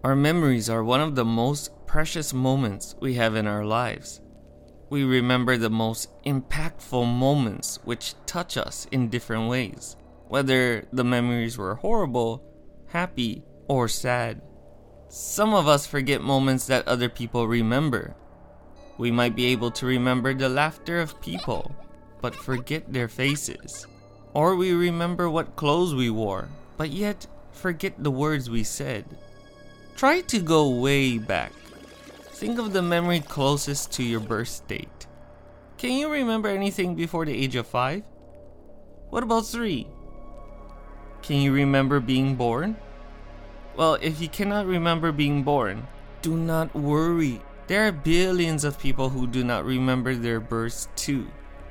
Our memories are one of the most precious moments we have in our lives. We remember the most impactful moments which touch us in different ways, whether the memories were horrible, happy, or sad. Some of us forget moments that other people remember. We might be able to remember the laughter of people, but forget their faces. Or we remember what clothes we wore, but yet forget the words we said. Try to go way back. Think of the memory closest to your birth date. Can you remember anything before the age of 5? What about 3? Can you remember being born? Well, if you cannot remember being born, do not worry. There are billions of people who do not remember their births too.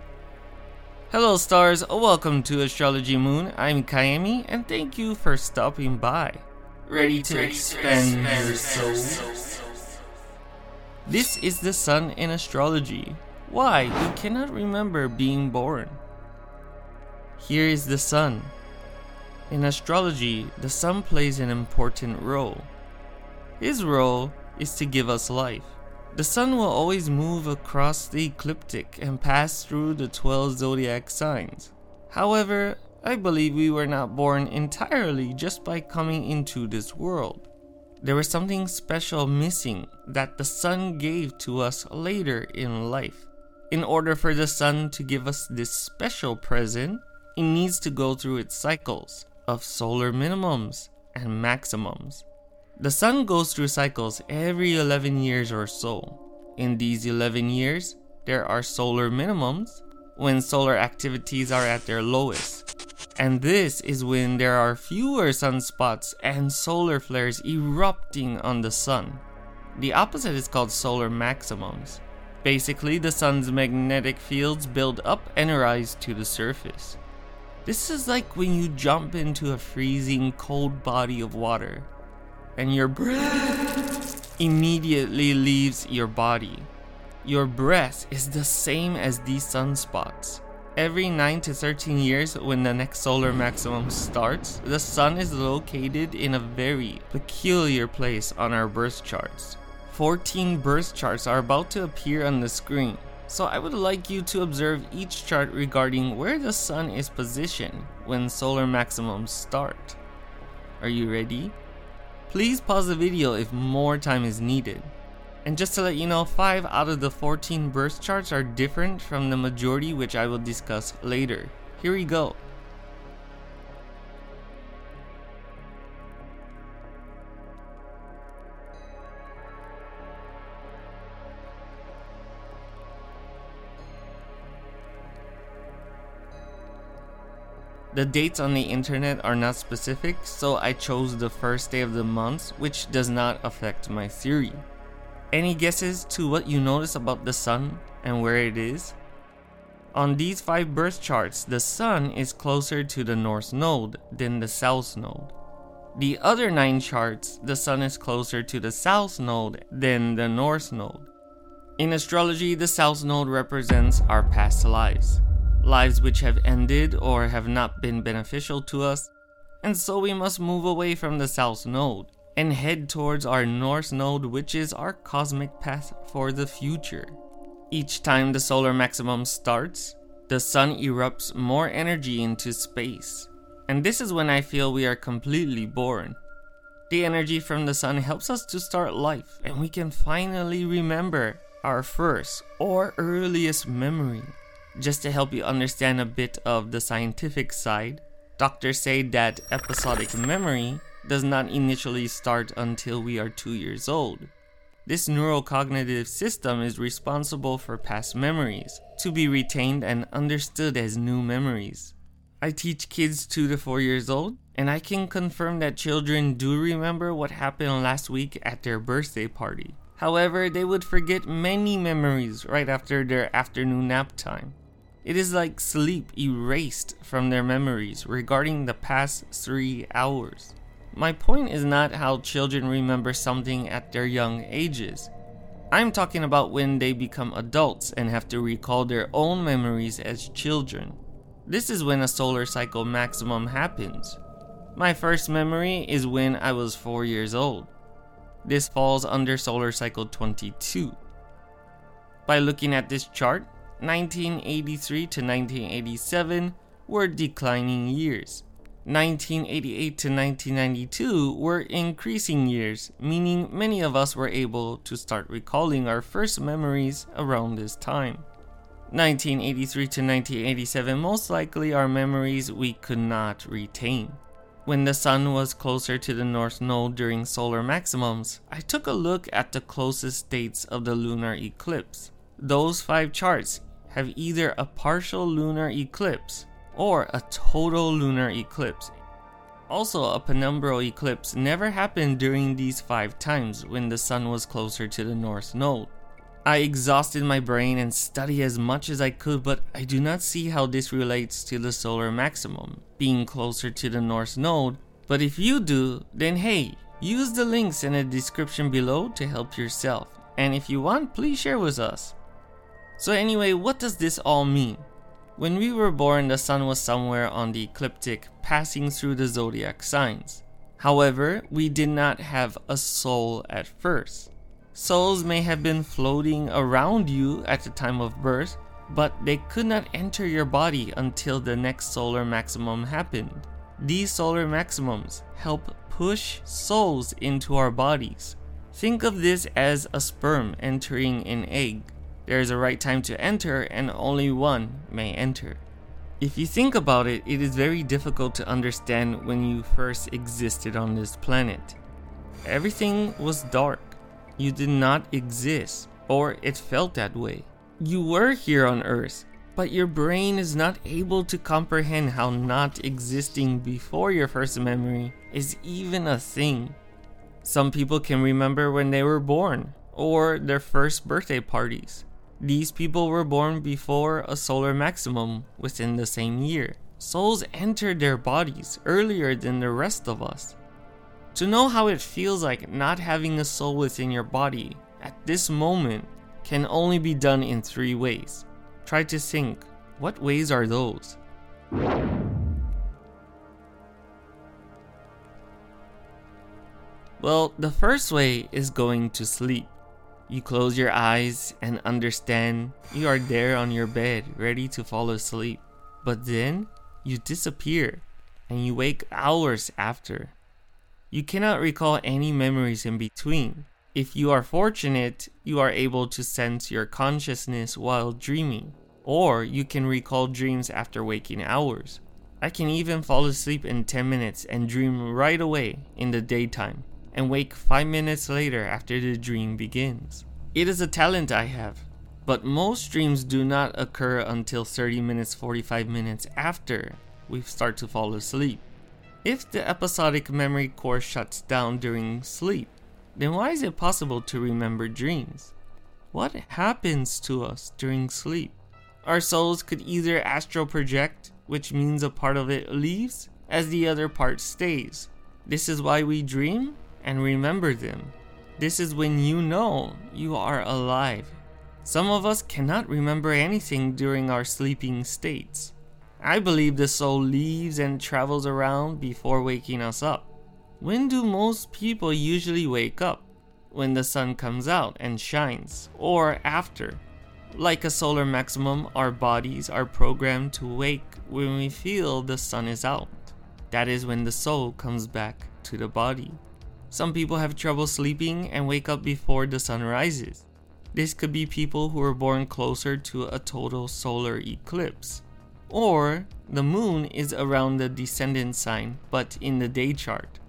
Hello stars, welcome to Astrology Moon. I'm Kayemi and thank you for stopping by. Ready to expand your soul? This is the sun in astrology. Why you cannot remember being born? Here is the sun. In astrology, the sun plays an important role. His role is to give us life. The sun will always move across the ecliptic and pass through the 12 zodiac signs. However, I believe we were not born entirely just by coming into this world. There was something special missing that the sun gave to us later in life. In order for the sun to give us this special present, it needs to go through its cycles of solar minimums and maximums. The sun goes through cycles every 11 years or so. In these 11 years, there are solar minimums when solar activities are at their lowest. And this is when there are fewer sunspots and solar flares erupting on the sun. The opposite is called solar maximums. Basically, the sun's magnetic fields build up and rise to the surface. This is like when you jump into a freezing cold body of water and your breath immediately leaves your body. Your breath is the same as these sunspots. Every 9 to 13 years when the next solar maximum starts, the sun is located in a very peculiar place on our birth charts. 14 birth charts are about to appear on the screen, so I would like you to observe each chart regarding where the sun is positioned when solar maximums start. Are you ready? Please pause the video if more time is needed. And just to let you know, 5 out of the 14 birth charts are different from the majority, which I will discuss later. Here we go. The dates on the internet are not specific, so I chose the first day of the month, which does not affect my theory. Any guesses to what you notice about the sun and where it is? On these 5 birth charts, the sun is closer to the north node than the south node. The other 9 charts, the sun is closer to the south node than the north node. In astrology, the south node represents our past lives. Lives which have ended or have not been beneficial to us, and so we must move away from the south node and head towards our north node, which is our cosmic path for the future. Each time the solar maximum starts, the sun erupts more energy into space, and this is when I feel we are completely born. The energy from the sun helps us to start life, and we can finally remember our first or earliest memory. Just to help you understand a bit of the scientific side, doctors say that episodic memory does not initially start until we are 2 years old. This neurocognitive system is responsible for past memories to be retained and understood as new memories. I teach kids 2 to 4 years old, and I can confirm that children do remember what happened last week at their birthday party. However, they would forget many memories right after their afternoon nap time. It is like sleep erased from their memories regarding the past 3 hours. My point is not how children remember something at their young ages. I'm talking about when they become adults and have to recall their own memories as children. This is when a solar cycle maximum happens. My first memory is when I was 4 years old. This falls under solar cycle 22. By looking at this chart, 1983 to 1987 were declining years. 1988 to 1992 were increasing years, meaning many of us were able to start recalling our first memories around this time. 1983 to 1987 most likely are memories we could not retain. When the sun was closer to the North Node during solar maximums, I took a look at the closest dates of the lunar eclipse. Those 5 charts have either a partial lunar eclipse or a total lunar eclipse. Also, a penumbral eclipse never happened during these 5 times when the sun was closer to the North Node. I exhausted my brain and studied as much as I could, but I do not see how this relates to the solar maximum, being closer to the North Node. But if you do, then hey, use the links in the description below to help yourself. And if you want, please share with us. So anyway, what does this all mean? When we were born, the sun was somewhere on the ecliptic, passing through the zodiac signs. However, we did not have a soul at first. Souls may have been floating around you at the time of birth, but they could not enter your body until the next solar maximum happened. These solar maximums help push souls into our bodies. Think of this as a sperm entering an egg. There is a right time to enter, and only one may enter. If you think about it, it is very difficult to understand when you first existed on this planet. Everything was dark. You did not exist, or it felt that way. You were here on Earth, but your brain is not able to comprehend how not existing before your first memory is even a thing. Some people can remember when they were born, or their first birthday parties. These people were born before a solar maximum within the same year. Souls entered their bodies earlier than the rest of us. To know how it feels like not having a soul within your body at this moment can only be done in 3 ways. Try to think, what ways are those? Well, the first way is going to sleep. You close your eyes and understand you are there on your bed ready to fall asleep. But then you disappear and you wake hours after. You cannot recall any memories in between. If you are fortunate, you are able to sense your consciousness while dreaming, or you can recall dreams after waking hours. I can even fall asleep in 10 minutes and dream right away in the daytime, and wake 5 minutes later after the dream begins. It is a talent I have, but most dreams do not occur until 30 minutes, 45 minutes after we start to fall asleep. If the episodic memory core shuts down during sleep, then why is it possible to remember dreams? What happens to us during sleep? Our souls could either astral project, which means a part of it leaves, as the other part stays. This is why we dream and remember them. This is when you know you are alive. Some of us cannot remember anything during our sleeping states. I believe the soul leaves and travels around before waking us up. When do most people usually wake up? When the sun comes out and shines, or after. Like a solar maximum, our bodies are programmed to wake when we feel the sun is out. That is when the soul comes back to the body. Some people have trouble sleeping and wake up before the sun rises. This could be people who were born closer to a total solar eclipse. Or the moon is around the descendant sign, but in the day chart.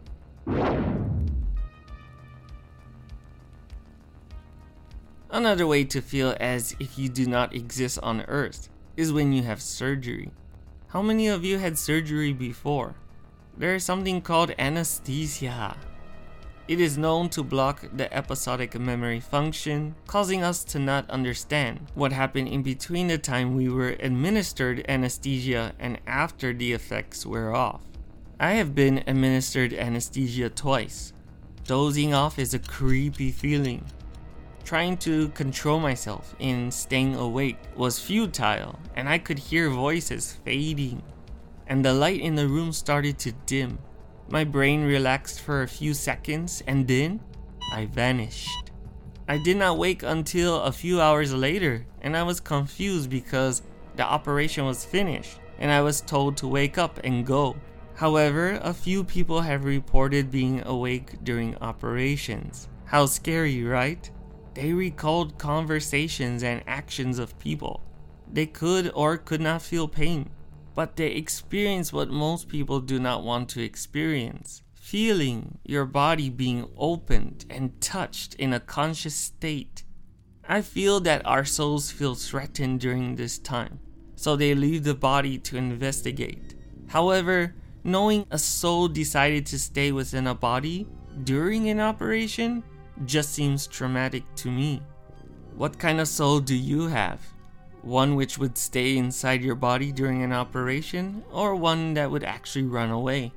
Another way to feel as if you do not exist on Earth is when you have surgery. How many of you had surgery before? There is something called anesthesia. It is known to block the episodic memory function, causing us to not understand what happened in between the time we were administered anesthesia and after the effects wear off. I have been administered anesthesia twice. Dozing off is a creepy feeling. Trying to control myself in staying awake was futile, and I could hear voices fading, and the light in the room started to dim. My brain relaxed for a few seconds, and then I vanished. I did not wake until a few hours later, and I was confused because the operation was finished and I was told to wake up and go. However, a few people have reported being awake during operations. How scary, right? They recalled conversations and actions of people. They could or could not feel pain, but they experienced what most people do not want to experience. Feeling your body being opened and touched in a conscious state. I feel that our souls feel threatened during this time, so they leave the body to investigate. However, knowing a soul decided to stay within a body during an operation just seems traumatic to me. What kind of soul do you have? One which would stay inside your body during an operation, or one that would actually run away?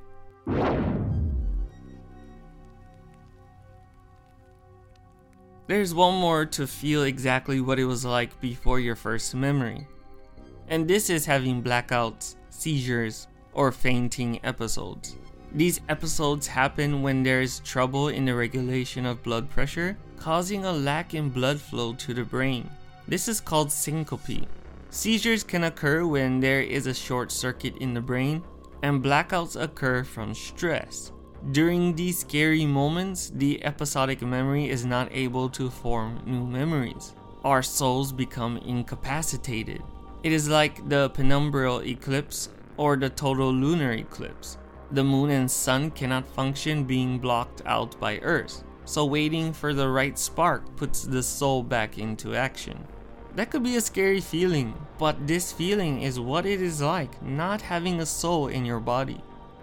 There's one more to feel exactly what it was like before your first memory. And this is having blackouts, seizures, or fainting episodes. These episodes happen when there is trouble in the regulation of blood pressure, causing a lack in blood flow to the brain. This is called syncope. Seizures can occur when there is a short circuit in the brain, and blackouts occur from stress. During these scary moments, the episodic memory is not able to form new memories. Our souls become incapacitated. It is like the penumbral eclipse or the total lunar eclipse. The moon and sun cannot function being blocked out by Earth, so waiting for the right spark puts the soul back into action. That could be a scary feeling, but this feeling is what it is like not having a soul in your body.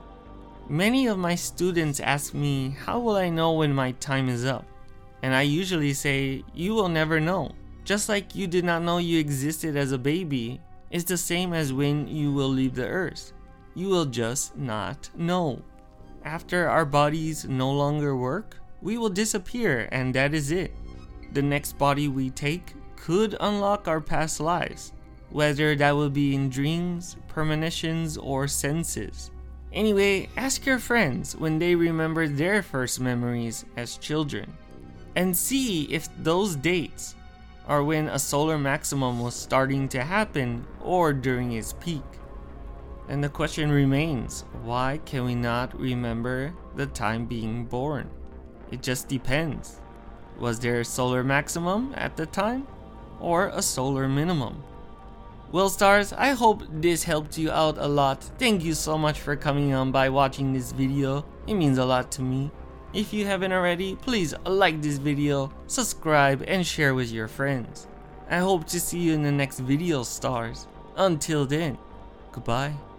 Many of my students ask me, how will I know when my time is up? And I usually say, you will never know. Just like you did not know you existed as a baby, it's the same as when you will leave the earth. You will just not know. After our bodies no longer work, we will disappear, and that is it. The next body we take could unlock our past lives, whether that will be in dreams, premonitions, or senses. Anyway, ask your friends when they remember their first memories as children, and see if those dates are when a solar maximum was starting to happen or during its peak. And the question remains, why can we not remember the time being born? It just depends. Was there a solar maximum at the time, or a solar minimum? Well, stars, I hope this helped you out a lot. Thank you so much for coming on by watching this video. It means a lot to me. If you haven't already, please like this video, subscribe, and share with your friends. I hope to see you in the next video, stars. Until then, goodbye.